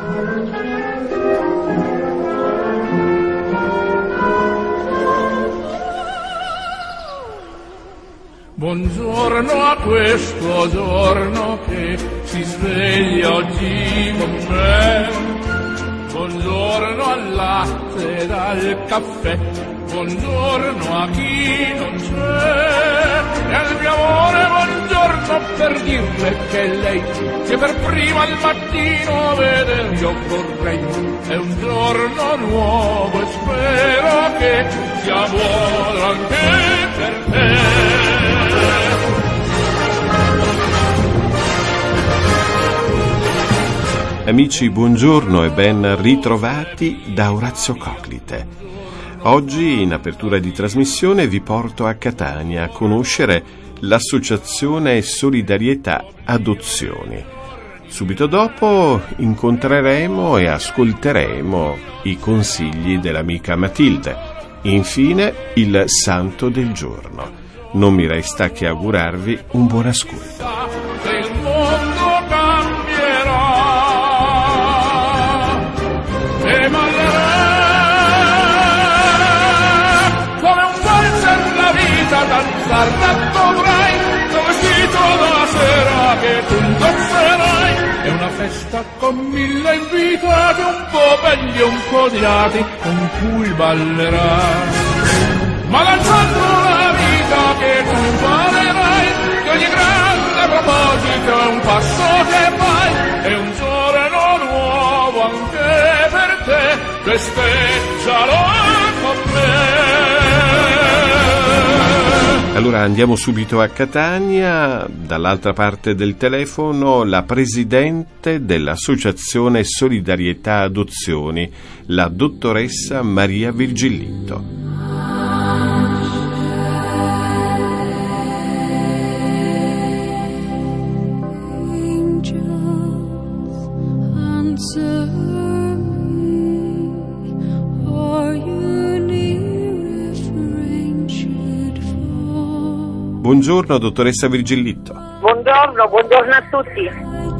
Buongiorno a questo giorno che si sveglia oggi con me. Buongiorno al latte ed al caffè. Buongiorno a chi non c'è. E al mio amore buongiorno per dirle che lei che per prima al mattino veder io vorrei. È un giorno nuovo e spero che sia buono anche per te. Amici, buongiorno e ben ritrovati da Orazio Coclite. Oggi, in apertura di trasmissione, vi porto a Catania a conoscere l'associazione Solidarietà Adozioni. Subito dopo incontreremo e ascolteremo i consigli dell'amica Matilde. Infine, il santo del giorno. Non mi resta che augurarvi un buon ascolto. Dovrai, vestito da sera che tu indosserai. È una festa con 1000 invitati, un po' belli e un po' odiati, con cui ballerai. Ma lanciando la vita che tu imparerai, che ogni grande proposito è un passo che fai. È un giorno nuovo anche per te, festeggialo con me. Allora andiamo subito a Catania, dall'altra parte del telefono la presidente dell'Associazione Solidarietà Adozioni, la dottoressa Maria Virgillitto. Buongiorno dottoressa Virgillitto. Buongiorno a tutti.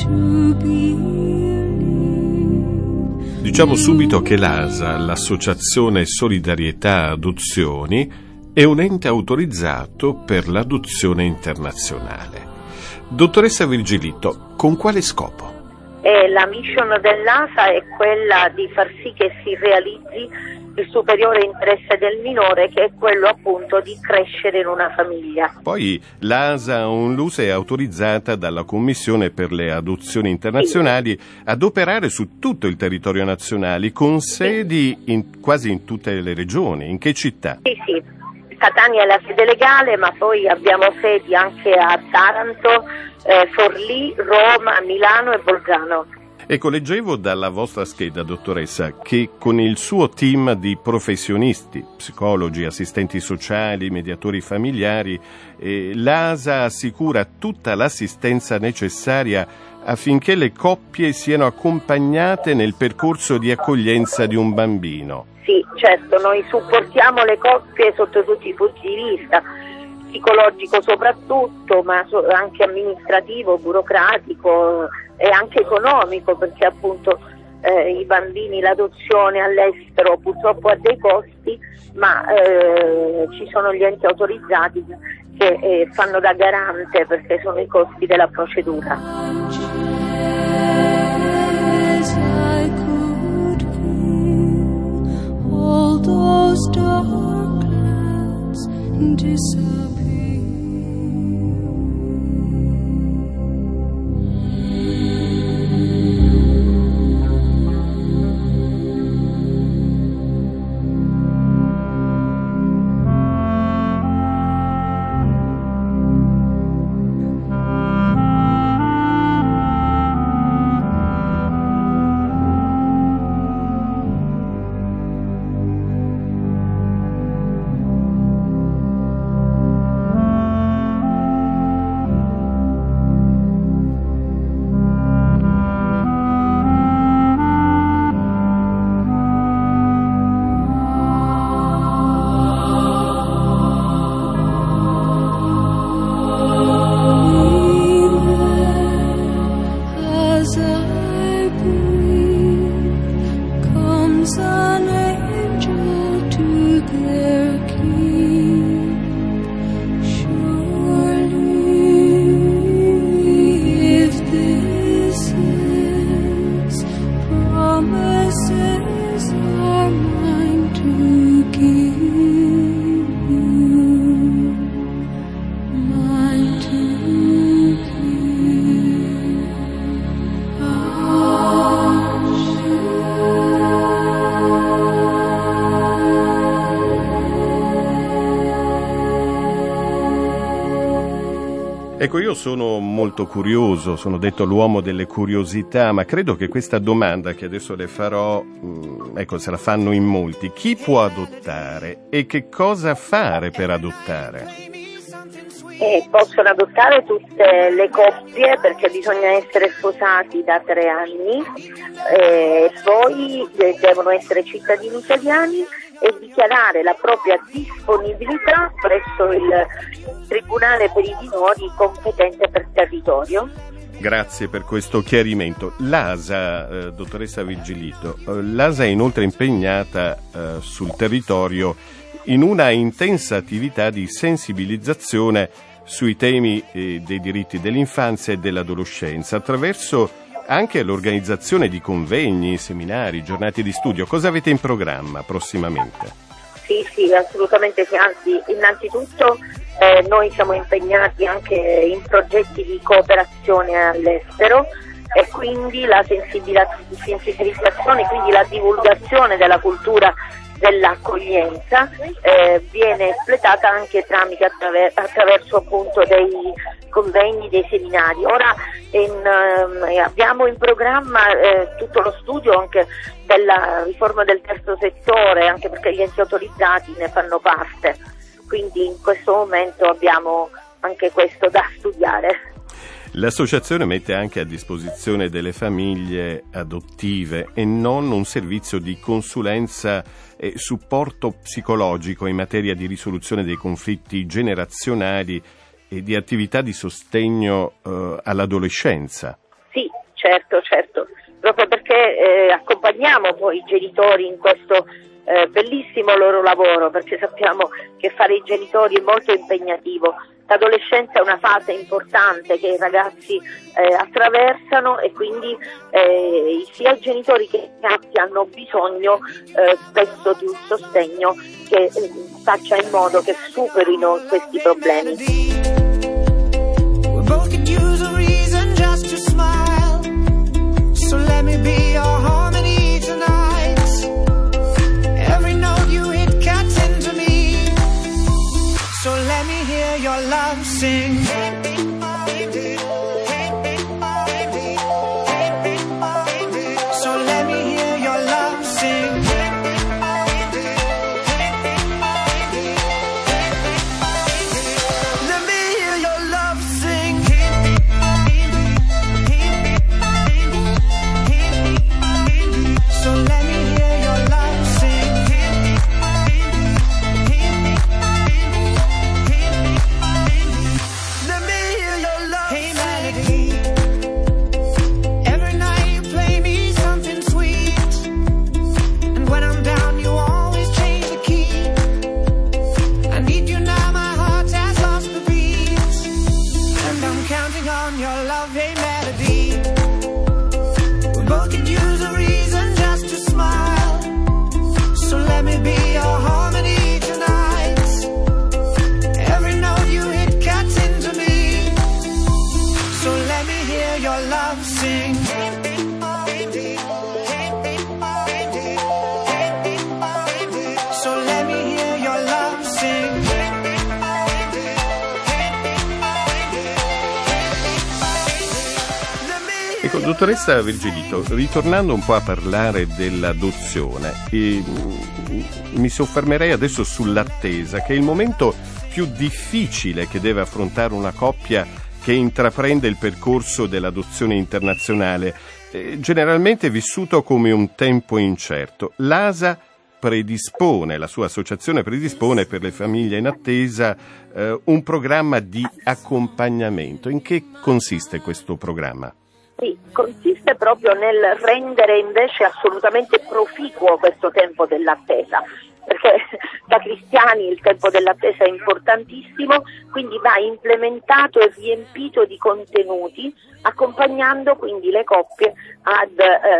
Diciamo subito che l'ASA, l'Associazione Solidarietà Adozioni, è un ente autorizzato per l'adozione internazionale. Dottoressa Virgillitto, con quale scopo? La mission dell'ASA è quella di far sì che si realizzi il superiore interesse del minore, che è quello appunto di crescere in una famiglia. Poi l'ASA Onlus è autorizzata dalla Commissione per le adozioni internazionali ad operare su tutto il territorio nazionale, con sedi quasi in tutte le regioni. In che città? Sì. Catania è la sede legale, ma poi abbiamo sedi anche a Taranto, Forlì, Roma, Milano e Bolzano. Ecco, leggevo dalla vostra scheda, dottoressa, che con il suo team di professionisti, psicologi, assistenti sociali, mediatori familiari, l'ASA assicura tutta l'assistenza necessaria affinché le coppie siano accompagnate nel percorso di accoglienza di un bambino. Sì, certo, noi supportiamo le coppie sotto tutti i punti di vista, psicologico soprattutto, ma anche amministrativo, burocratico e anche economico, perché appunto i bambini, l'adozione all'estero purtroppo ha dei costi, ma ci sono gli enti autorizzati che fanno da garante, perché sono i costi della procedura. Those dark clouds disappear. Ecco, io sono molto curioso, sono detto l'uomo delle curiosità, ma credo che questa domanda che adesso le farò, ecco, se la fanno in molti. Chi può adottare e che cosa fare per adottare? Possono adottare tutte le coppie, perché bisogna essere sposati da 3 anni, poi devono essere cittadini italiani e dichiarare la propria disponibilità presso il Tribunale per i minori competente per territorio. Grazie per questo chiarimento. L'ASA, dottoressa Virgilito, l'ASA è inoltre impegnata sul territorio in una intensa attività di sensibilizzazione sui temi dei diritti dell'infanzia e dell'adolescenza, attraverso anche l'organizzazione di convegni, seminari, giornate di studio. Cosa avete in programma prossimamente? Sì, assolutamente sì. Anzi, innanzitutto noi siamo impegnati anche in progetti di cooperazione all'estero e quindi la sensibilizzazione, quindi la divulgazione della cultura dell'accoglienza viene espletata anche attraverso appunto dei convegni, dei seminari. Ora abbiamo in programma tutto lo studio anche della riforma del terzo settore, anche perché gli enti autorizzati ne fanno parte, quindi in questo momento abbiamo anche questo da studiare. L'associazione mette anche a disposizione delle famiglie adottive e non un servizio di consulenza e supporto psicologico in materia di risoluzione dei conflitti generazionali e di attività di sostegno all'adolescenza. Sì, certo, proprio perché accompagniamo poi i genitori in questo bellissimo loro lavoro, perché sappiamo che fare i genitori è molto impegnativo. L'adolescenza è una fase importante che i ragazzi attraversano e quindi sia i genitori che i ragazzi hanno bisogno spesso di un sostegno che faccia in modo che superino questi problemi. Your love sing. So let me hear your love sing. Let me hear your love sing. So let me hear your love sing. Ecco, dottoressa Virgilito, ritornando un po' a parlare dell'adozione, mi soffermerei adesso sull'attesa, che è il momento più difficile che deve affrontare una coppia che intraprende il percorso dell'adozione internazionale, generalmente vissuto come un tempo incerto. L'ASA predispone, la sua associazione predispone per le famiglie in attesa un programma di accompagnamento. In che consiste questo programma? Sì, consiste proprio nel rendere invece assolutamente proficuo questo tempo dell'attesa, perché da cristiani il tempo dell'attesa è importantissimo, quindi va implementato e riempito di contenuti, accompagnando quindi le coppie ad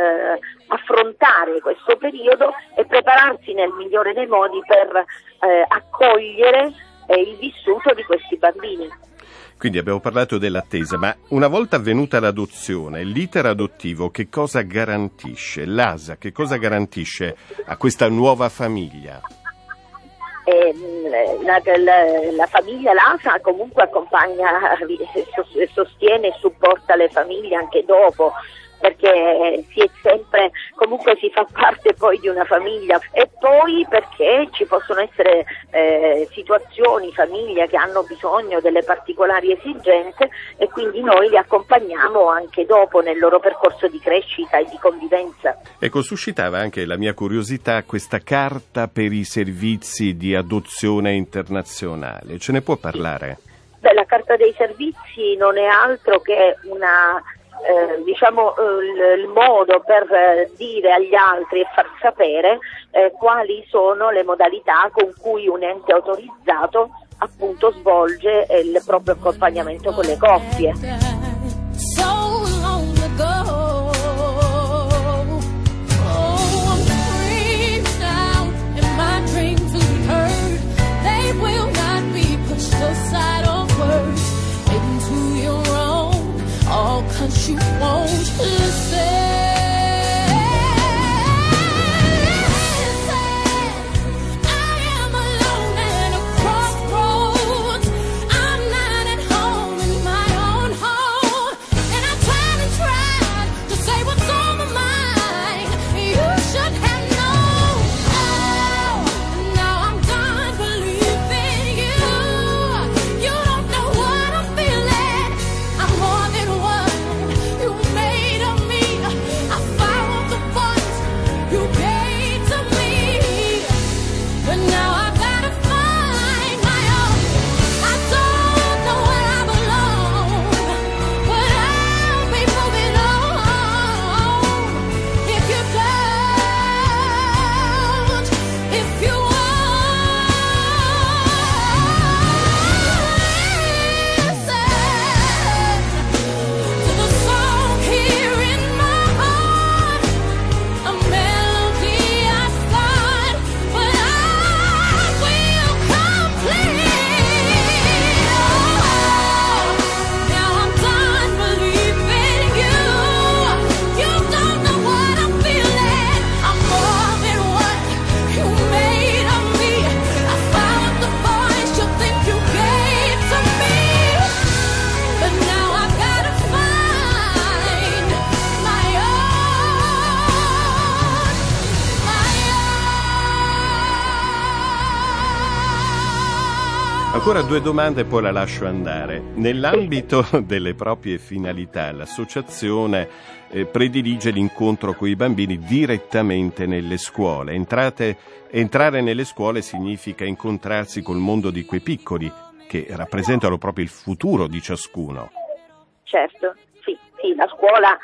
affrontare questo periodo e prepararsi nel migliore dei modi per accogliere il vissuto di questi bambini. Quindi abbiamo parlato dell'attesa, ma una volta avvenuta l'adozione, l'iter adottivo che cosa garantisce? L'ASA che cosa garantisce a questa nuova famiglia? la famiglia LASA comunque accompagna, sostiene e supporta le famiglie anche dopo, perché si è sempre, comunque si fa parte poi di una famiglia, e poi perché ci possono essere situazioni, famiglie che hanno bisogno delle particolari esigenze, e quindi noi li accompagniamo anche dopo nel loro percorso di crescita e di convivenza. Ecco, suscitava anche la mia curiosità questa carta per i servizi di adozione internazionale, ce ne può parlare? Beh, la carta dei servizi non è altro che una il modo per dire agli altri e far sapere quali sono le modalità con cui un ente autorizzato appunto svolge il proprio accompagnamento con le coppie. You won't listen. Ancora due domande e poi la lascio andare. Nell'ambito delle proprie finalità, l'associazione predilige l'incontro con i bambini direttamente nelle scuole. Entrare nelle scuole significa incontrarsi col mondo di quei piccoli che rappresentano proprio il futuro di ciascuno. Certo, sì, la scuola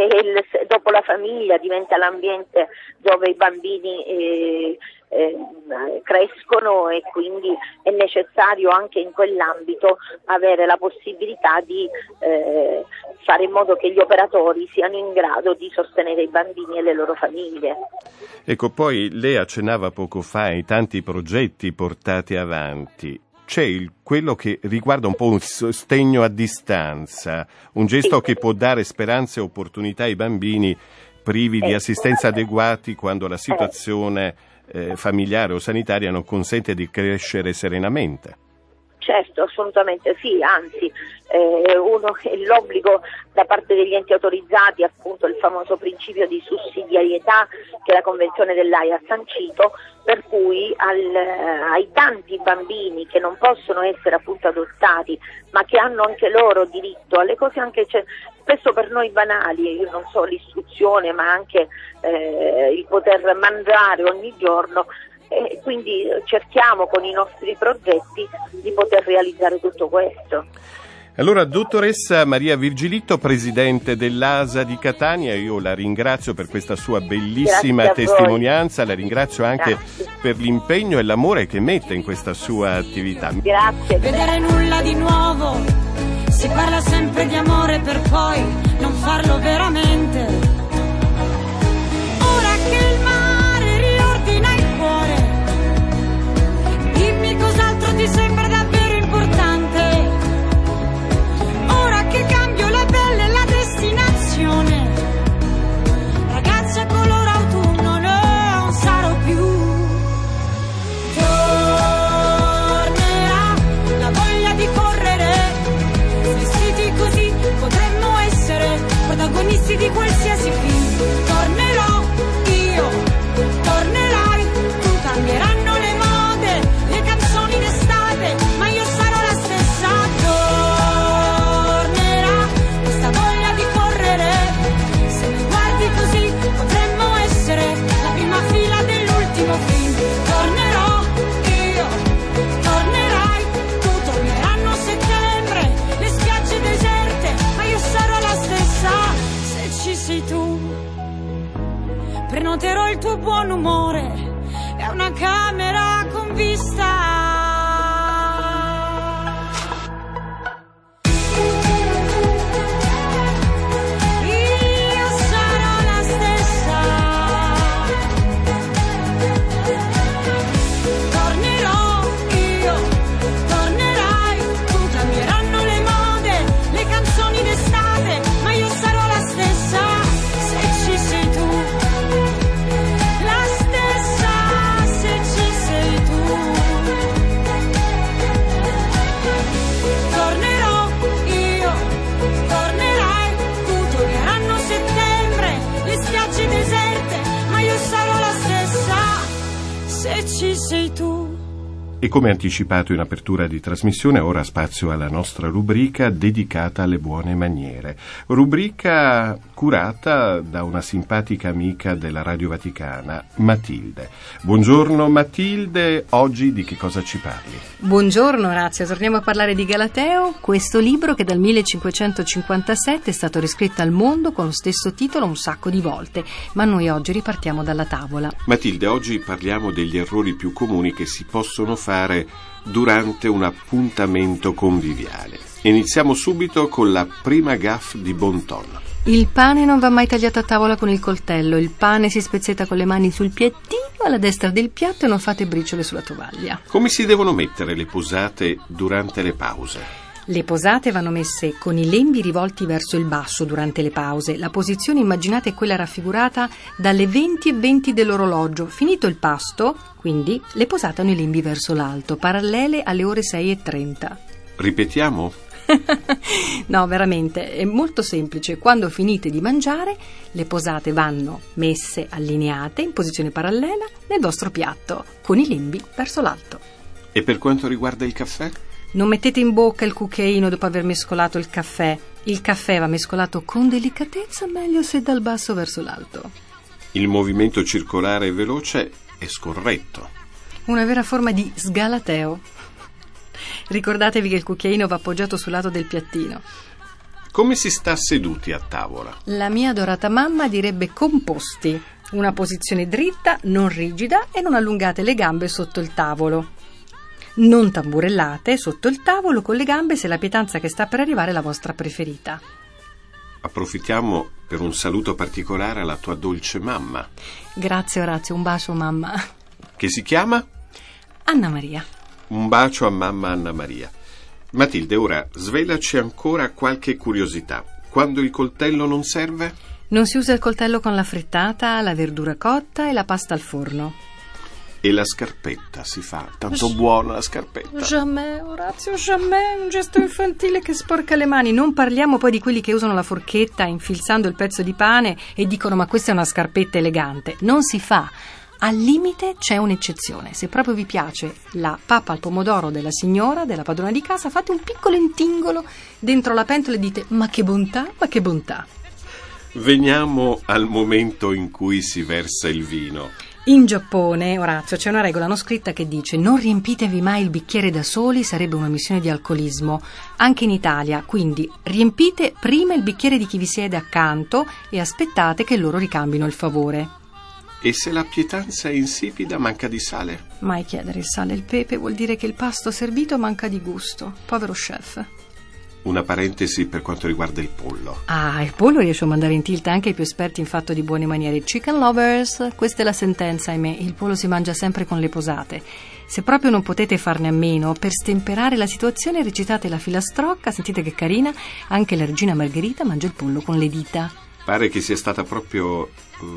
dopo la famiglia diventa l'ambiente dove i bambini crescono, e quindi è necessario anche in quell'ambito avere la possibilità di fare in modo che gli operatori siano in grado di sostenere i bambini e le loro famiglie. Ecco, poi lei accennava poco fa ai tanti progetti portati avanti. C'è quello che riguarda un po' un sostegno a distanza, un gesto che può dare speranze e opportunità ai bambini privi di assistenza adeguati quando la situazione familiare o sanitaria non consente di crescere serenamente. Certo, assolutamente sì, anzi l'obbligo da parte degli enti autorizzati, appunto il famoso principio di sussidiarietà che la Convenzione dell'Aia ha sancito, per cui ai tanti bambini che non possono essere appunto adottati, ma che hanno anche loro diritto alle cose anche spesso per noi banali, io non so, l'istruzione, ma anche il poter mangiare ogni giorno. E quindi cerchiamo con i nostri progetti di poter realizzare tutto questo. Allora, dottoressa Maria Virgilitto, presidente dell'ASA di Catania, io la ringrazio per questa sua bellissima testimonianza, la ringrazio anche per l'impegno e l'amore che mette in questa sua attività. Grazie. Vedere nulla di nuovo, si parla sempre di amore per poi non farlo veramente. Ora che il mare riordina il cuore, dimmi cos'altro ti sembra davvero importante. Ora che cambio la pelle e la destinazione, ragazza color autunno non sarò più. prenoterò il tuo buon umore, è una camera con vista. Ci sei tu. E come anticipato in apertura di trasmissione, ora spazio alla nostra rubrica dedicata alle buone maniere. Rubrica curata da una simpatica amica della Radio Vaticana, Matilde. Buongiorno Matilde, oggi di che cosa ci parli? Buongiorno Orazio, torniamo a parlare di Galateo, questo libro che dal 1557 è stato riscritto al mondo con lo stesso titolo un sacco di volte, ma noi oggi ripartiamo dalla tavola. Matilde, oggi parliamo degli errori più comuni che si possono fare durante un appuntamento conviviale. Iniziamo subito con la prima gaffe di bon ton. Il pane non va mai tagliato a tavola con il coltello, il pane si spezzetta con le mani sul piattino alla destra del piatto e non fate briciole sulla tovaglia. Come si devono mettere le posate durante le pause? Le posate vanno messe con i lembi rivolti verso il basso durante le pause. La posizione immaginate è quella raffigurata dalle 20:20 dell'orologio. Finito il pasto, quindi, le posate hanno i lembi verso l'alto, parallele alle ore 6:30. Ripetiamo? No, veramente, è molto semplice. Quando finite di mangiare, le posate vanno messe allineate in posizione parallela nel vostro piatto, con i lembi verso l'alto. E per quanto riguarda il caffè? Non mettete in bocca il cucchiaino dopo aver mescolato il caffè. Il caffè va mescolato con delicatezza, meglio se dal basso verso l'alto. Il movimento circolare e veloce è scorretto. Una vera forma di sgalateo. Ricordatevi che il cucchiaino va appoggiato sul lato del piattino. Come si sta seduti a tavola? La mia adorata mamma direbbe composti. Una posizione dritta, non rigida e non allungate le gambe sotto il tavolo. Non tamburellate sotto il tavolo con le gambe se la pietanza che sta per arrivare è la vostra preferita. Approfittiamo per un saluto particolare alla tua dolce mamma. Grazie Orazio, un bacio mamma. Che si chiama? Anna Maria. Un bacio a mamma Anna Maria. Matilde, ora svelaci ancora qualche curiosità. Quando il coltello non serve? Non si usa il coltello con la frittata, la verdura cotta e la pasta al forno. E la scarpetta si fa, tanto buona la scarpetta. Jamais, Orazio, jamais, un gesto infantile che sporca le mani. Non parliamo poi di quelli che usano la forchetta infilzando il pezzo di pane e dicono ma questa è una scarpetta elegante. Non si fa. Al limite c'è un'eccezione. Se proprio vi piace la pappa al pomodoro della signora, della padrona di casa, fate un piccolo intingolo dentro la pentola e dite ma che bontà, ma che bontà. Veniamo al momento in cui si versa il vino. In Giappone, Orazio, c'è una regola non scritta che dice non riempitevi mai il bicchiere da soli, sarebbe una missione di alcolismo. Anche in Italia, quindi riempite prima il bicchiere di chi vi siede accanto e aspettate che loro ricambino il favore. E se la pietanza è insipida, manca di sale? Mai chiedere il sale e il pepe vuol dire che il pasto servito manca di gusto. Povero chef. Una parentesi per quanto riguarda il pollo. Ah, il pollo riesce a mandare in tilt anche i più esperti in fatto di buone maniere. Chicken lovers, questa è la sentenza, ahimè. Il pollo si mangia sempre con le posate. Se proprio non potete farne a meno, per stemperare la situazione recitate la filastrocca, sentite che carina, anche la regina Margherita mangia il pollo con le dita. Pare che sia stata proprio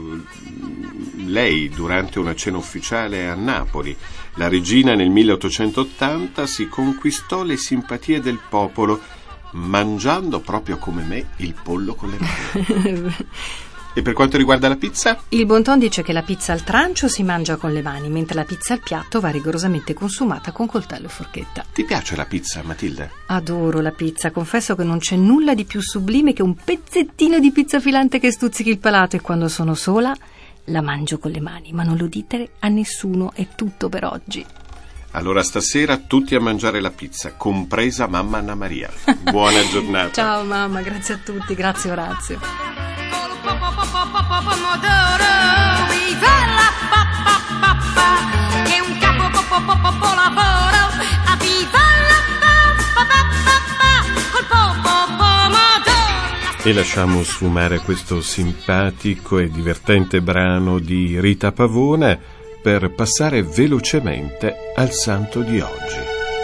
lei durante una cena ufficiale a Napoli. La regina nel 1880 si conquistò le simpatie del popolo mangiando proprio come me il pollo con le mani. E per quanto riguarda la pizza? Il bon ton dice che la pizza al trancio si mangia con le mani, mentre la pizza al piatto va rigorosamente consumata con coltello e forchetta. Ti piace la pizza, Matilde? Adoro la pizza, confesso che non c'è nulla di più sublime che un pezzettino di pizza filante che stuzzichi il palato, e quando sono sola la mangio con le mani, ma non lo dite a nessuno, è tutto per oggi. Allora stasera tutti a mangiare la pizza, compresa mamma Anna Maria. Buona giornata. Ciao mamma, grazie a tutti, grazie Orazio. E lasciamo sfumare questo simpatico e divertente brano di Rita Pavone per passare velocemente al santo di oggi.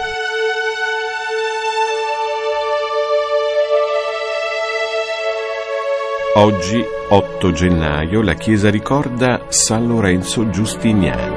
Oggi, 8 gennaio, la Chiesa ricorda San Lorenzo Giustiniani.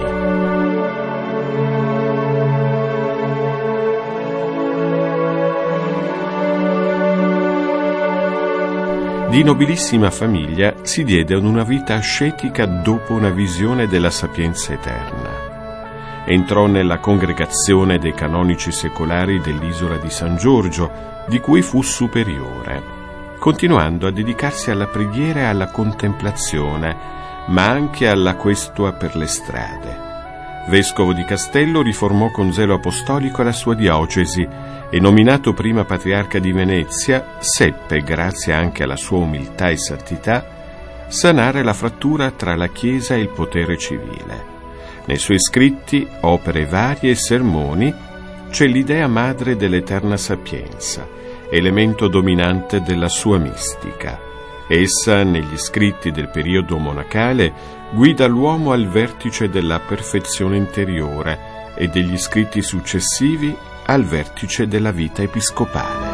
Di nobilissima famiglia, si diede ad una vita ascetica dopo una visione della sapienza eterna. Entrò nella congregazione dei canonici secolari dell'isola di San Giorgio, di cui fu superiore, continuando a dedicarsi alla preghiera e alla contemplazione, ma anche alla questua per le strade. Vescovo di Castello, riformò con zelo apostolico la sua diocesi e, nominato prima patriarca di Venezia, seppe, grazie anche alla sua umiltà e santità, sanare la frattura tra la Chiesa e il potere civile. Nei suoi scritti, opere varie e sermoni c'è l'idea madre dell'eterna sapienza, elemento dominante della sua mistica. Essa, negli scritti del periodo monacale, guida l'uomo al vertice della perfezione interiore e degli scritti successivi al vertice della vita episcopale.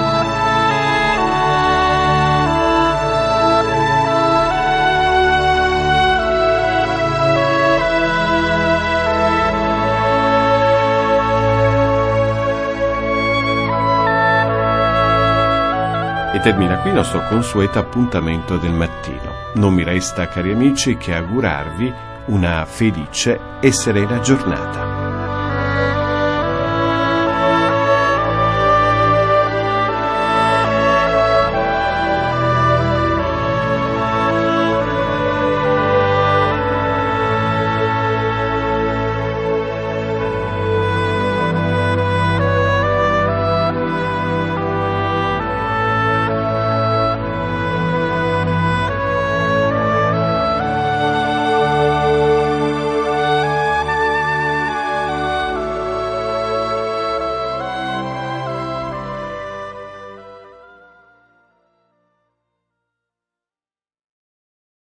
E termina qui il nostro consueto appuntamento del mattino. Non mi resta, cari amici, che augurarvi una felice e serena giornata.